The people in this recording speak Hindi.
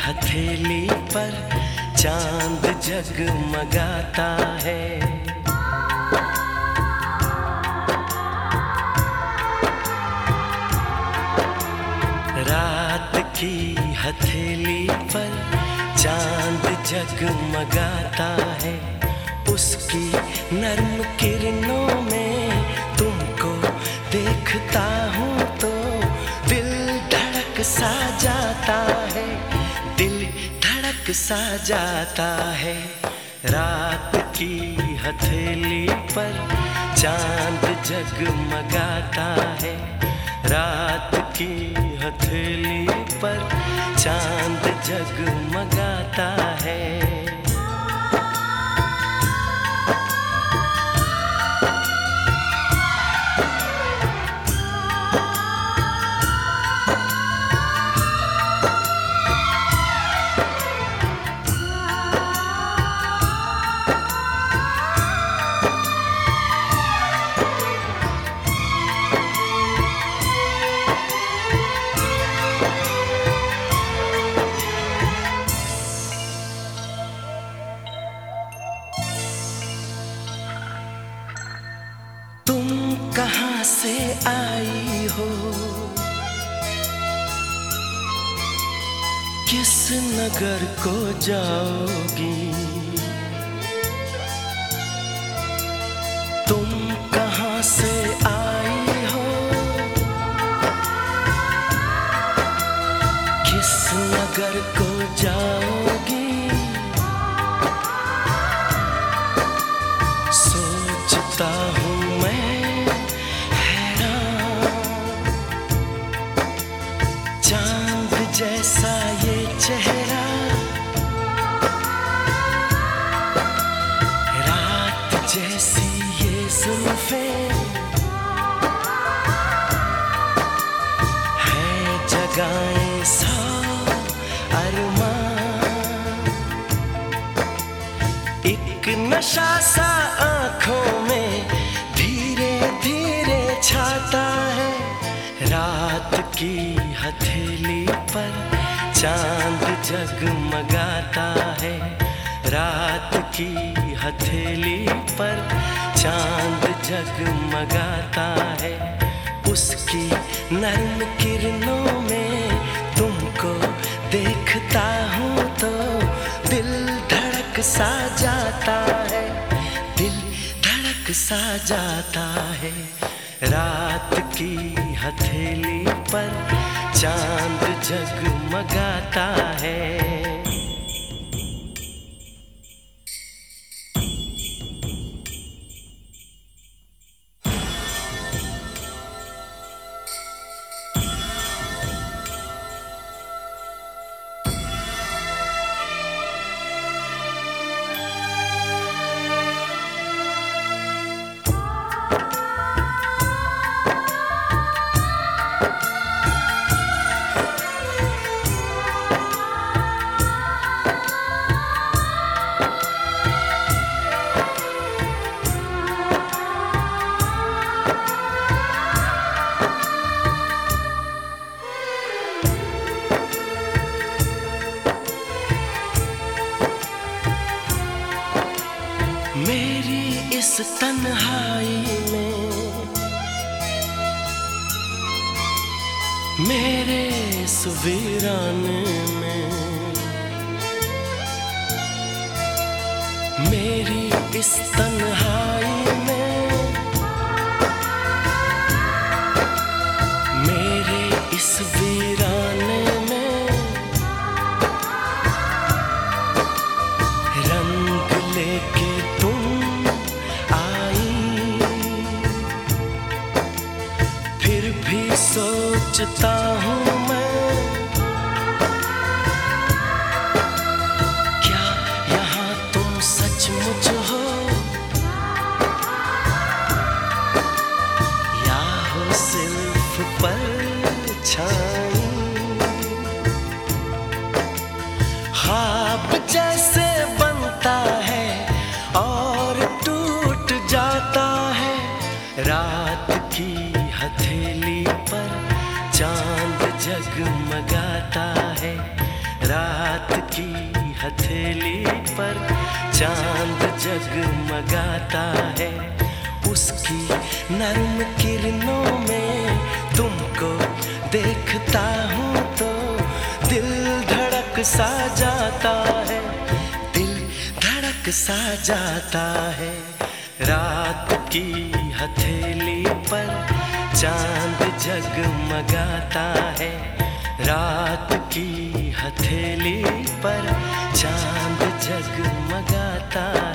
हथेली पर चांद जगमगाता है। रात की हथेली पर चांद जगमगाता है। उसकी नर्म किरणों में तुमको देखता हूँ तो दिल धड़क सा जाता है, दिल धड़क सा जाता है। रात की हथेली पर चांद जगमगाता है। रात की हथेली पर चांद जगमगाता है। तुम कहाँ से आई हो, किस नगर को जाओगी? तुम कहाँ से आई हो, किस नगर को जाओगी? सोचता हूँ चांद जैसा ये चेहरा, रात जैसी ये जुल्फें, है जगाएं सौ अरमान। एक नशा सा आँखों में धीरे धीरे छाता है। रात की हथेली पर चांद जगमगाता है। रात की हथेली पर चांद जगमगाता है। उसकी नर्म किरणों में तुमको देखता हूँ तो दिल धड़क सा जाता है, दिल धड़क सा जाता है। रात की हथेली पर चांद जगमगाता है। मेरी इस तन्हाई में, मेरे इस वीराने में, मेरी इस तन्हाई में, मेरे इस वीराने में रंग लेके सोचता हूँ मैं, क्या यहाँ तुम सचमुच हो या हो सिर्फ परछाई? ख्वाब जैसे बनता है और टूट जाता है। रात की हथेली पर चांद जगमगाता है। रात की हथेली पर चांद जगमगाता है। उसकी नर्म किरणों में तुमको देखता हूँ तो दिल धड़क सा जाता है, दिल धड़क सा जाता है। रात की हथेली पर चांद जगमगाता है, रात की हथेली पर चांद जगमगाता